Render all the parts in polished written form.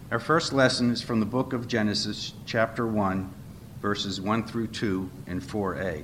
Our first lesson is from the book of Genesis, chapter 1, verses 1 through 2 and 4a.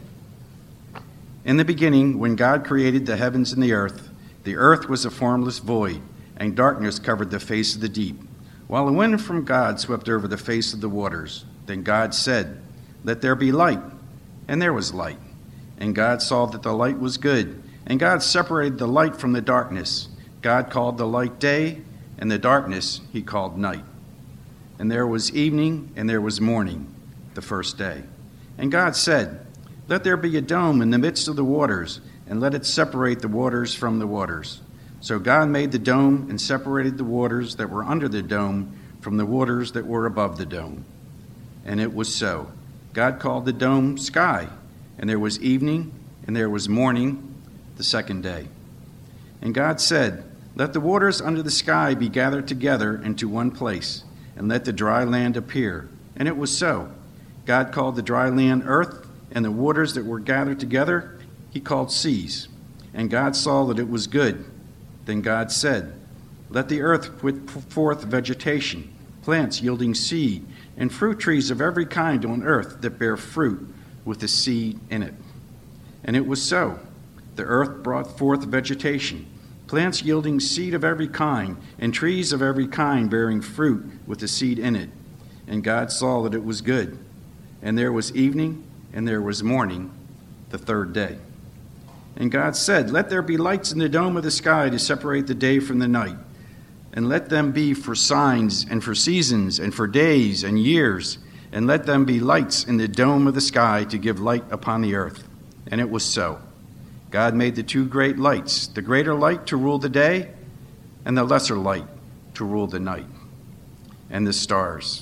In the beginning, when God created the heavens and the earth was a formless void, and darkness covered the face of the deep, while a wind from God swept over the face of the waters. Then God said, "Let there be light," and there was light. And God saw that the light was good, and God separated the light from the darkness. God called the light day, and the darkness he called night. And there was evening, and there was morning, the first day. And God said, "Let there be a dome in the midst of the waters, and let it separate the waters from the waters." So God made the dome and separated the waters that were under the dome from the waters that were above the dome. And it was so. God called the dome sky, and there was evening, and there was morning, the second day. And God said, "Let the waters under the sky be gathered together into one place, and let the dry land appear." And it was so. God called the dry land earth, and the waters that were gathered together he called seas. And God saw that it was good. Then God said, "Let the earth put forth vegetation, plants yielding seed, and fruit trees of every kind on earth that bear fruit with the seed in it." And it was so. The earth brought forth vegetation, plants yielding seed of every kind, and trees of every kind bearing fruit with the seed in it. And God saw that it was good. And there was evening, and there was morning, the third day. And God said, "Let there be lights in the dome of the sky to separate the day from the night, and let them be for signs and for seasons and for days and years, and let them be lights in the dome of the sky to give light upon the earth." And it was so. God made the two great lights, the greater light to rule the day, and the lesser light to rule the night, and the stars.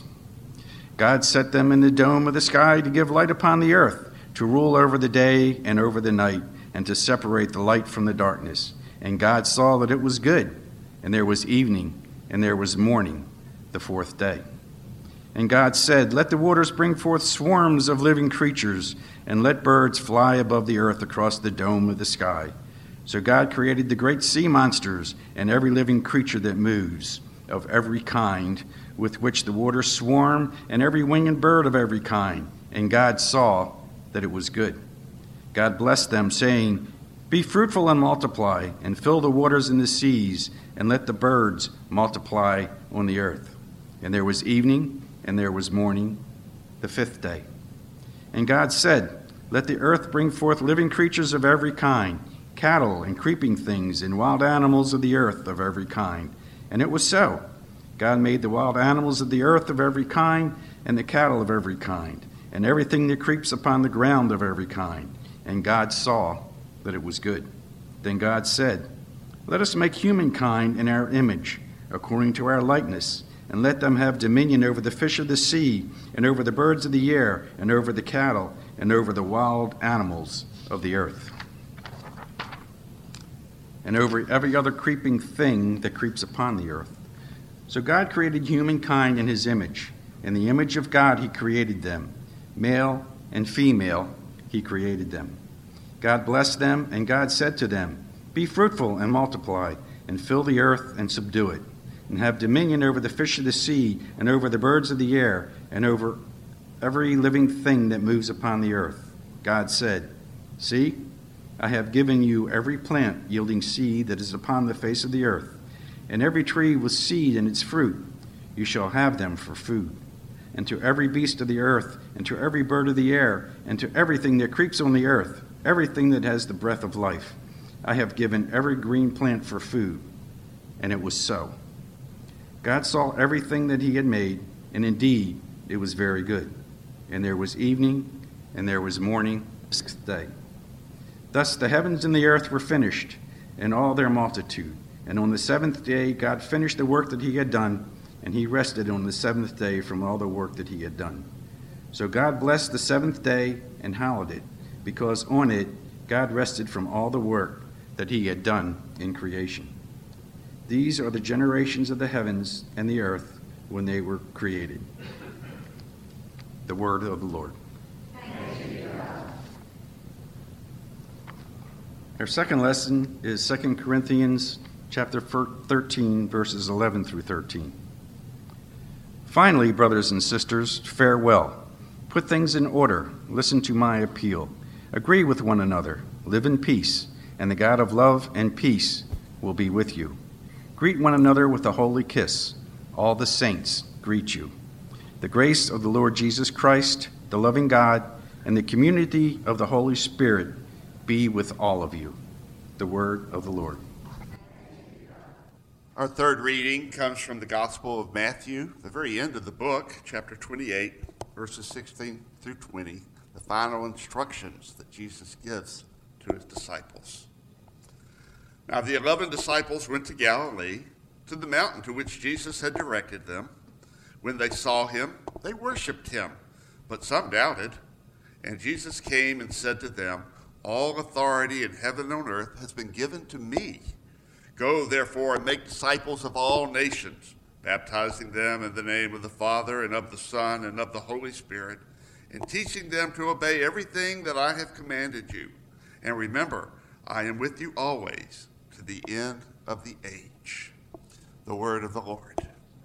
God set them in the dome of the sky to give light upon the earth, to rule over the day and over the night, and to separate the light from the darkness. And God saw that it was good. And there was evening, and there was morning, the fourth day. And God said, "Let the waters bring forth swarms of living creatures, and let birds fly above the earth across the dome of the sky." So God created the great sea monsters and every living creature that moves, of every kind, with which the waters swarm, and every winged bird of every kind. And God saw that it was good. God blessed them, saying, "Be fruitful and multiply, and fill the waters in the seas, and let the birds multiply on the earth." And there was evening, and there was morning, the fifth day. And God said, "Let the earth bring forth living creatures of every kind, cattle and creeping things, and wild animals of the earth of every kind." And it was so. God made the wild animals of the earth of every kind, and the cattle of every kind, and everything that creeps upon the ground of every kind. And God saw that it was good. Then God said, "Let us make humankind in our image, according to our likeness, and let them have dominion over the fish of the sea, and over the birds of the air, and over the cattle, and over the wild animals of the earth, and over every other creeping thing that creeps upon the earth." So God created humankind in his image. In the image of God he created them. Male and female he created them. God blessed them, and God said to them, "Be fruitful and multiply, and fill the earth and subdue it, and have dominion over the fish of the sea, and over the birds of the air, and over every living thing that moves upon the earth." God said, "See, I have given you every plant yielding seed that is upon the face of the earth, and every tree with seed in its fruit. You shall have them for food. And to every beast of the earth, and to every bird of the air, and to everything that creeps on the earth, everything that has the breath of life, I have given every green plant for food." And it was so. God saw everything that he had made, and indeed it was very good. And there was evening, and there was morning, the sixth day. Thus the heavens and the earth were finished, and all their multitude. And on the seventh day God finished the work that he had done, and he rested on the seventh day from all the work that he had done. So God blessed the seventh day and hallowed it, because on it God rested from all the work that he had done in creation. These are the generations of the heavens and the earth when they were created. The word of the Lord. Thanks be to God. Our second lesson is 2 Corinthians chapter 13, verses 11 through 13. Finally, brothers and sisters, farewell. Put things in order. Listen to my appeal. Agree with one another. Live in peace, and the God of love and peace will be with you. Greet one another with a holy kiss. All the saints greet you. The grace of the Lord Jesus Christ, the loving God, and the community of the Holy Spirit be with all of you. The word of the Lord. Our third reading comes from the Gospel of Matthew, the very end of the book, chapter 28, verses 16 through 20, the final instructions that Jesus gives to his disciples. Now the 11 disciples went to Galilee, to the mountain to which Jesus had directed them. When they saw him, they worshipped him, but some doubted. And Jesus came and said to them, "All authority in heaven and on earth has been given to me. Go, therefore, and make disciples of all nations, baptizing them in the name of the Father and of the Son and of the Holy Spirit, and teaching them to obey everything that I have commanded you. And remember, I am with you always, to the end of the age." The word of the Lord.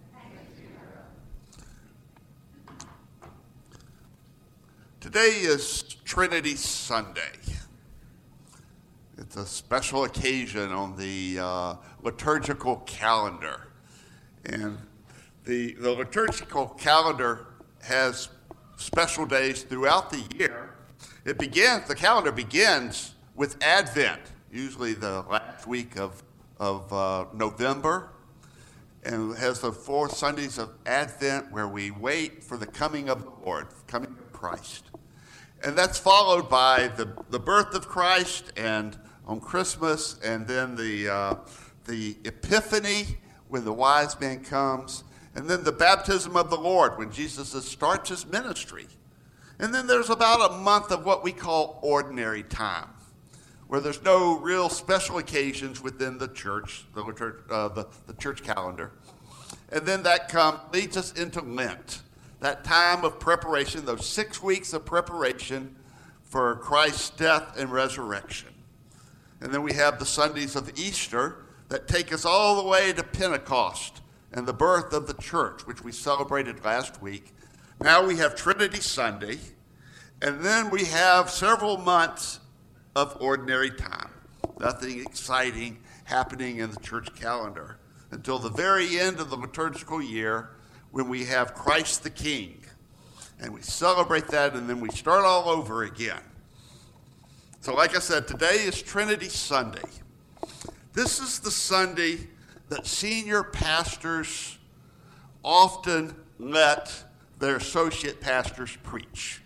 Today is Trinity Sunday. It's a special occasion on the liturgical calendar. And the liturgical calendar has special days throughout the year. The calendar begins with Advent, usually the last week of November, and has the 4 Sundays of Advent where we wait for the coming of the Lord, coming of Christ. And that's followed by the birth of Christ, and on Christmas, and then the Epiphany when the wise man comes, and then the baptism of the Lord when Jesus starts his ministry. And then there's about a month of what we call ordinary time, where there's no real special occasions within the church, the church calendar. And then that leads us into Lent, that time of preparation, those 6 weeks of preparation for Christ's death and resurrection. And then we have the Sundays of Easter that take us all the way to Pentecost and the birth of the church, which we celebrated last week. Now we have Trinity Sunday, and then we have several months of ordinary time. Nothing exciting happening in the church calendar until the very end of the liturgical year, when we have Christ the King. And we celebrate that, and then we start all over again. So like I said, today is Trinity Sunday. This is the Sunday that senior pastors often let their associate pastors preach.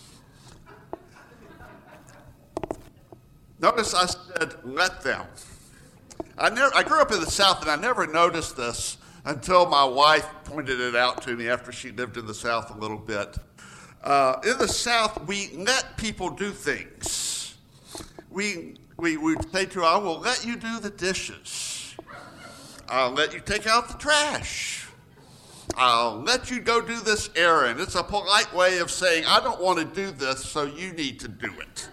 Notice I said, let them. I grew up in the South, and I never noticed this until my wife pointed it out to me after she lived in the South a little bit. In the South, we let people do things. We say to her, "I will let you do the dishes. I'll let you take out the trash. I'll let you go do this errand." It's a polite way of saying, "I don't want to do this, so you need to do it."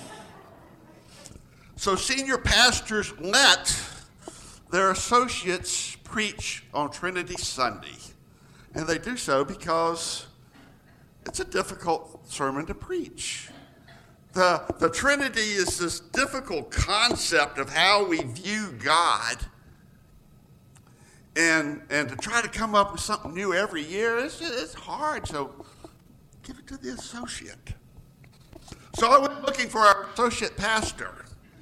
So senior pastors let their associates preach on Trinity Sunday. And they do so because it's a difficult sermon to preach. The Trinity is this difficult concept of how we view God. And to try to come up with something new every year, it's hard. So give it to the associate. So I went looking for our associate pastor.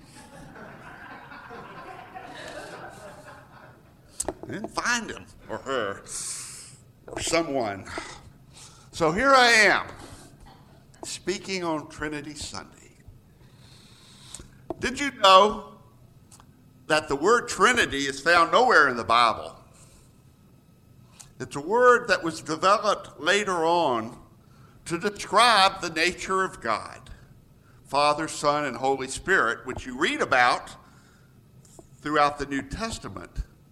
I didn't find him or her or someone. So here I am, speaking on Trinity Sunday. Did you know that the word Trinity is found nowhere in the Bible? It's a word that was developed later on to describe the nature of God, Father, Son, and Holy Spirit, which you read about throughout the New Testament.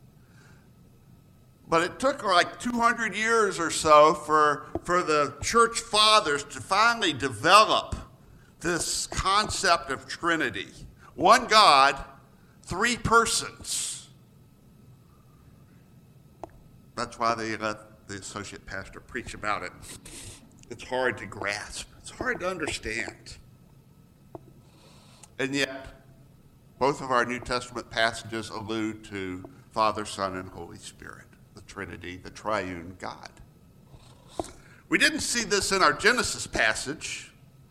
But it took like 200 years or so for the church fathers to finally develop this concept of Trinity. One God, 3 persons. That's why they let the associate pastor preach about it, it's hard to grasp. It's hard to understand. And yet, both of our New Testament passages allude to Father, Son, and Holy Spirit, the Trinity, the triune God. We didn't see this in our Genesis passage,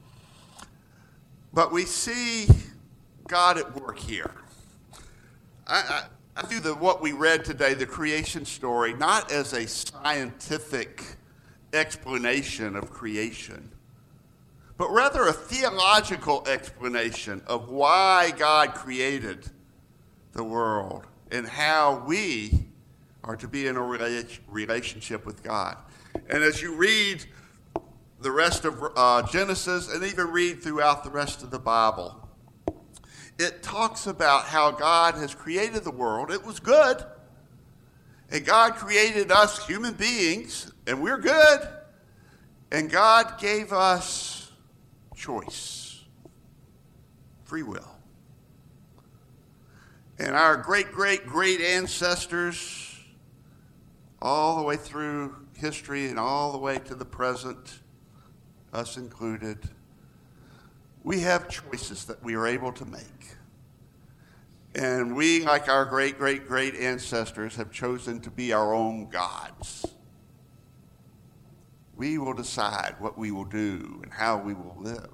but we see God at work here. I view what we read today, the creation story, not as a scientific explanation of creation, but rather a theological explanation of why God created the world and how we are to be in a relationship with God. And as you read the rest of Genesis and even read throughout the rest of the Bible, it talks about how God has created the world. It was good. And God created us human beings, and we're good. And God gave us choice, free will. And our great, great, great ancestors, all the way through history and all the way to the present, us included, we have choices that we are able to make. And we, like our great, great, great ancestors, have chosen to be our own gods. We will decide what we will do and how we will live.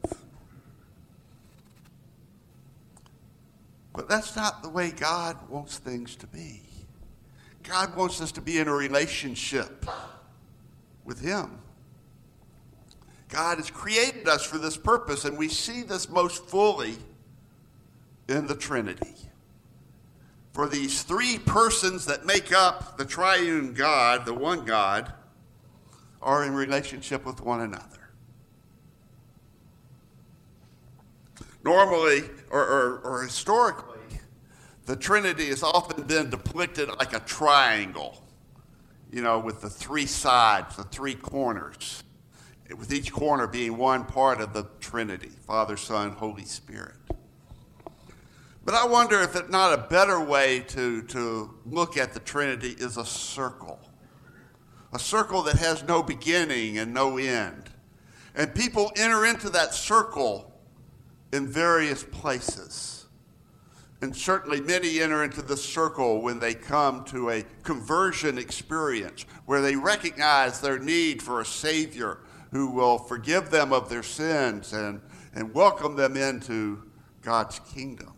But that's not the way God wants things to be. God wants us to be in a relationship with Him. God has created us for this purpose, and we see this most fully in the Trinity. For these three persons that make up the triune God, the one God, are in relationship with one another. Normally, or historically, the Trinity has often been depicted like a triangle, with the three sides, the three corners, with each corner being one part of the Trinity, Father, Son, Holy Spirit. But I wonder if it's not a better way to look at the Trinity is a circle that has no beginning and no end. And people enter into that circle in various places. And certainly many enter into the circle when they come to a conversion experience where they recognize their need for a Savior who will forgive them of their sins and welcome them into God's kingdom.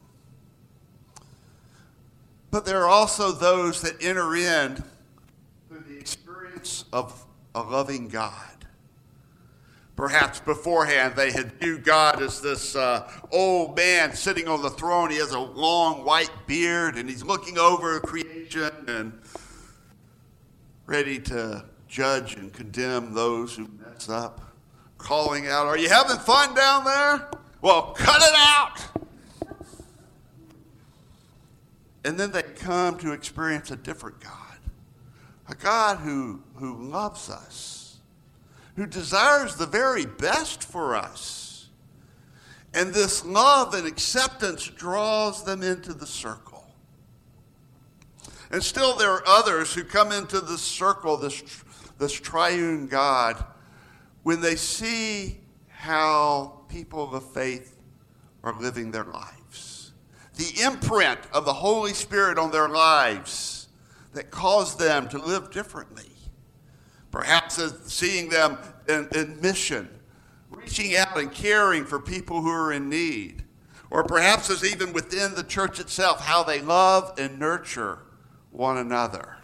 But there are also those that enter in through the experience of a loving God. Perhaps beforehand they had viewed God as this old man sitting on the throne. He has a long white beard and he's looking over creation and ready to judge and condemn those who mess up, calling out, "Are you having fun down there? Well, cut it out!" And then they come to experience a different God, a God who loves us, who desires the very best for us. And this love and acceptance draws them into the circle. And still there are others who come into this circle, this triune God, when they see how people of faith are living their lives. The imprint of the Holy Spirit on their lives that cause them to live differently. Perhaps as seeing them in mission, reaching out and caring for people who are in need. Or perhaps as even within the church itself, how they love and nurture one another.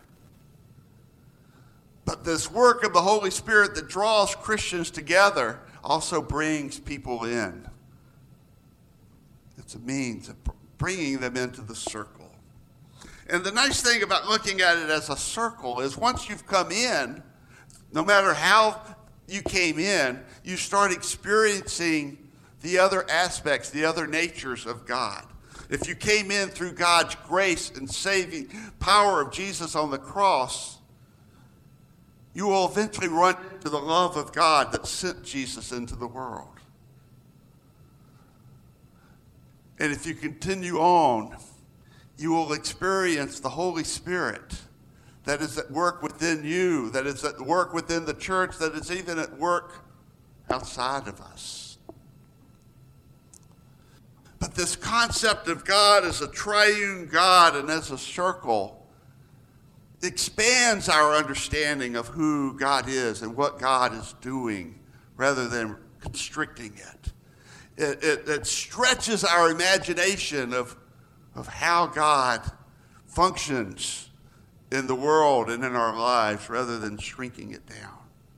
But this work of the Holy Spirit that draws Christians together also brings people in. It's a means of bringing them into the circle. And the nice thing about looking at it as a circle is once you've come in, no matter how you came in, you start experiencing the other aspects, the other natures of God. If you came in through God's grace and saving power of Jesus on the cross, you will eventually run into the love of God that sent Jesus into the world. And if you continue on, you will experience the Holy Spirit that is at work within you, that is at work within the church, that is even at work outside of us. But this concept of God as a triune God and as a circle expands our understanding of who God is and what God is doing rather than constricting it. It stretches our imagination of how God functions in the world and in our lives rather than shrinking it down.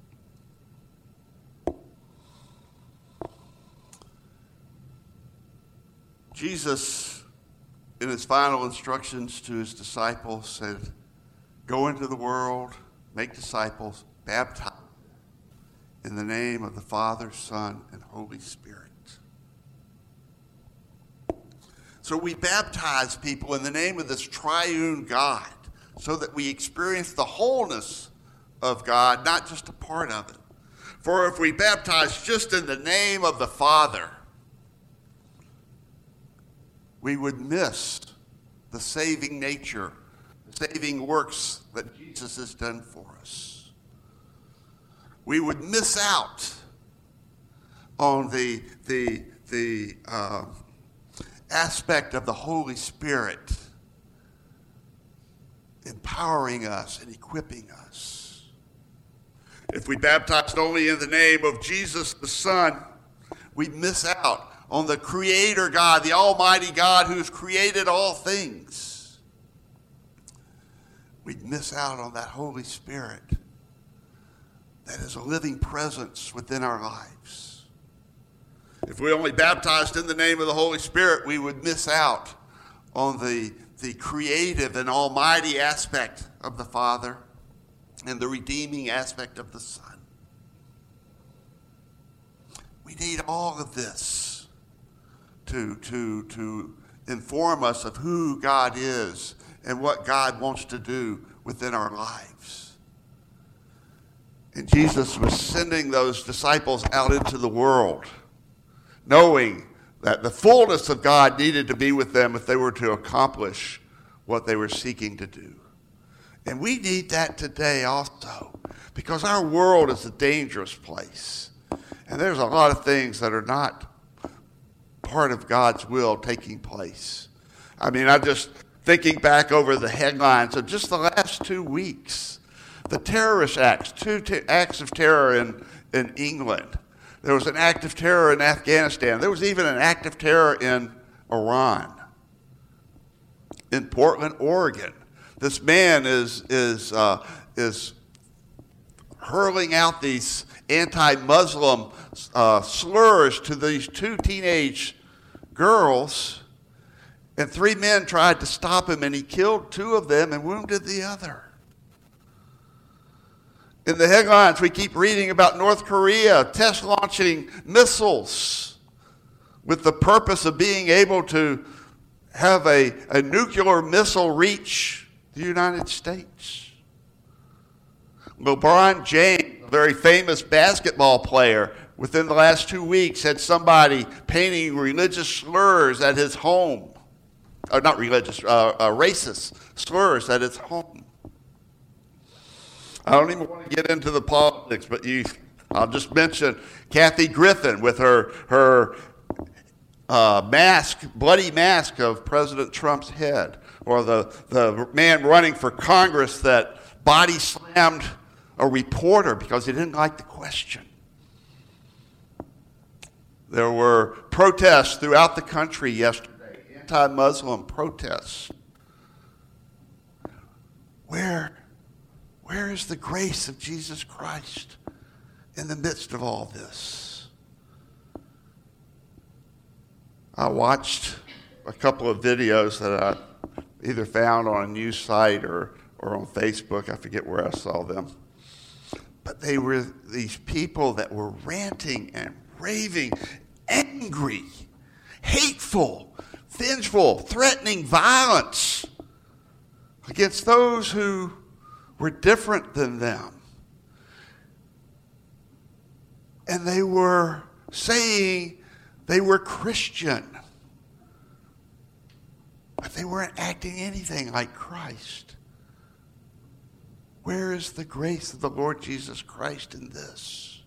Jesus, in his final instructions to his disciples, said, "Go into the world, make disciples, baptize in the name of the Father, Son, and Holy Spirit." So we baptize people in the name of this triune God so that we experience the wholeness of God, not just a part of it. For if we baptize just in the name of the Father, we would miss the saving nature, the saving works that Jesus has done for us. We would miss out on the aspect of the Holy Spirit empowering us and equipping us. If we baptized only in the name of Jesus the Son, we miss out on the Creator God, the Almighty God who has created all things. We'd miss out on that Holy Spirit that is a living presence within our lives. If we only baptized in the name of the Holy Spirit, we would miss out on the creative and almighty aspect of the Father and the redeeming aspect of the Son. We need all of this to inform us of who God is and what God wants to do within our lives. And Jesus was sending those disciples out into the world, knowing that the fullness of God needed to be with them if they were to accomplish what they were seeking to do. And we need that today also, because our world is a dangerous place. And there's a lot of things that are not part of God's will taking place. I mean, I'm just thinking back over the headlines of just the last 2 weeks. The terrorist acts, two acts of terror in England. There was an act of terror in Afghanistan. There was even an act of terror in Iran. In Portland, Oregon, this man is hurling out these anti-Muslim slurs to these 2 teenage girls, and 3 men tried to stop him, and he killed 2 of them and wounded the other. In the headlines, we keep reading about North Korea test launching missiles with the purpose of being able to have a nuclear missile reach the United States. LeBron James, a very famous basketball player, within the last 2 weeks had somebody painting religious slurs at his home. Or not religious, racist slurs at his home. I don't even want to get into the politics, but I'll just mention Kathy Griffin with her bloody mask of President Trump's head, or the man running for Congress that body slammed a reporter because he didn't like the question. There were protests throughout the country yesterday, anti-Muslim protests. Where is the grace of Jesus Christ in the midst of all this? I watched a couple of videos that I either found on a news site or on Facebook. I forget where I saw them. But they were these people that were ranting and raving, angry, hateful, vengeful, threatening violence against those who were different than them. And they were saying they were Christian, but they weren't acting anything like Christ. Where is the grace of the Lord Jesus Christ in this?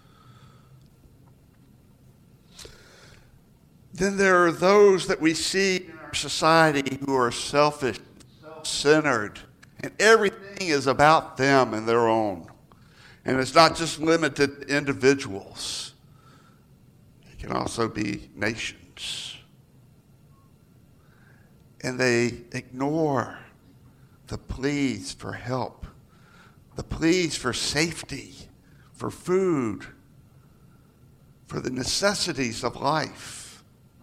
Then there are those that we see in our society who are selfish, self-centered, and everything is about them and their own. And it's not just limited to individuals. It can also be nations. And they ignore the pleas for help, the pleas for safety, for food, for the necessities of life.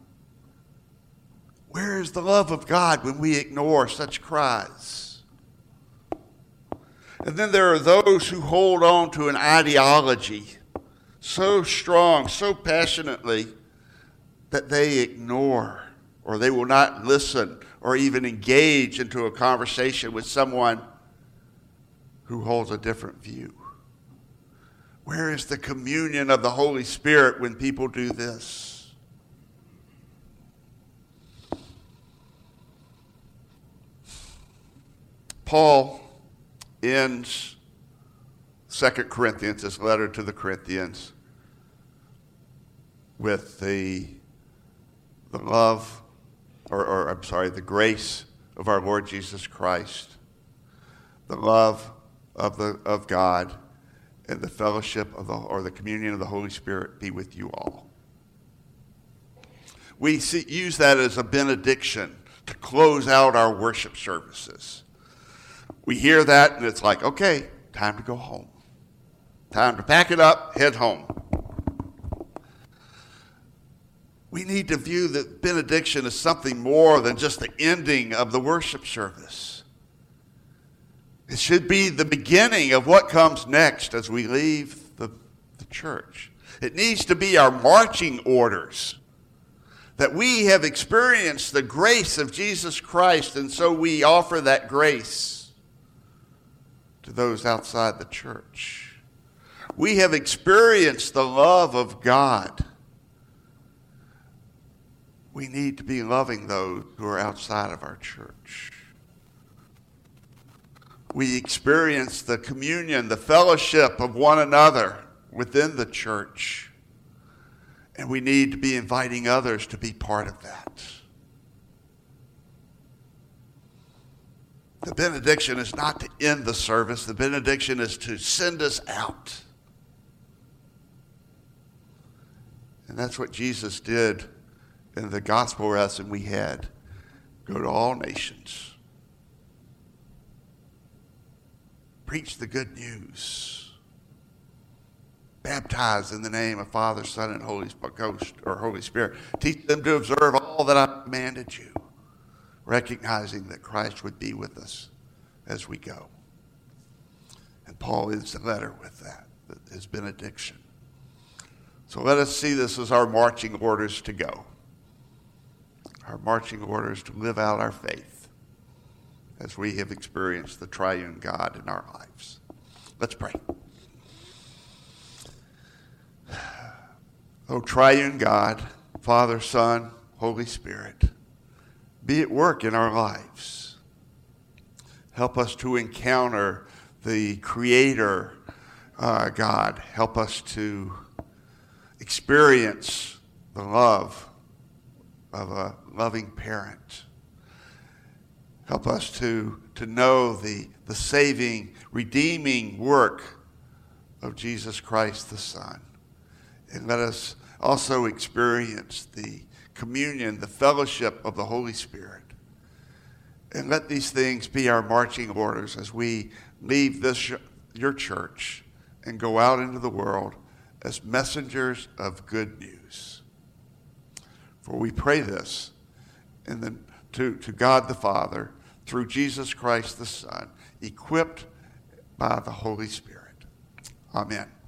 Where is the love of God when we ignore such cries? And then there are those who hold on to an ideology so strong, so passionately, that they ignore or they will not listen or even engage into a conversation with someone who holds a different view. Where is the communion of the Holy Spirit when people do this? Paul ends 2 Corinthians, his letter to the Corinthians, with the love, the grace of our Lord Jesus Christ, the love of God, and the fellowship of the communion of the Holy Spirit be with you all. We use that as a benediction to close out our worship services. We hear that and it's like, okay, time to go home. Time to pack it up, head home. We need to view the benediction as something more than just the ending of the worship service. It should be the beginning of what comes next as we leave the church. It needs to be our marching orders that we have experienced the grace of Jesus Christ, and so we offer that grace to those outside the church. We have experienced the love of God. We need to be loving those who are outside of our church. We experience the communion, the fellowship of one another within the church. And we need to be inviting others to be part of that. The benediction is not to end the service. The benediction is to send us out. And that's what Jesus did in the gospel lesson we had. Go to all nations. Preach the good news. Baptize in the name of Father, Son, and Holy Ghost, or Holy Spirit. Teach them to observe all that I commanded you, recognizing that Christ would be with us as we go. And Paul ends the letter with that, his benediction. So let us see this as our marching orders to go. Our marching orders to live out our faith as we have experienced the triune God in our lives. Let's pray. O triune God, Father, Son, Holy Spirit, be at work in our lives. Help us to encounter the Creator, God. Help us to experience the love of a loving parent. Help us to know the saving, redeeming work of Jesus Christ the Son. And let us also experience the communion, the fellowship of the Holy Spirit. And let these things be our marching orders as we leave your church and go out into the world as messengers of good news. For we pray this to God the Father through Jesus Christ the Son, equipped by the Holy Spirit. Amen.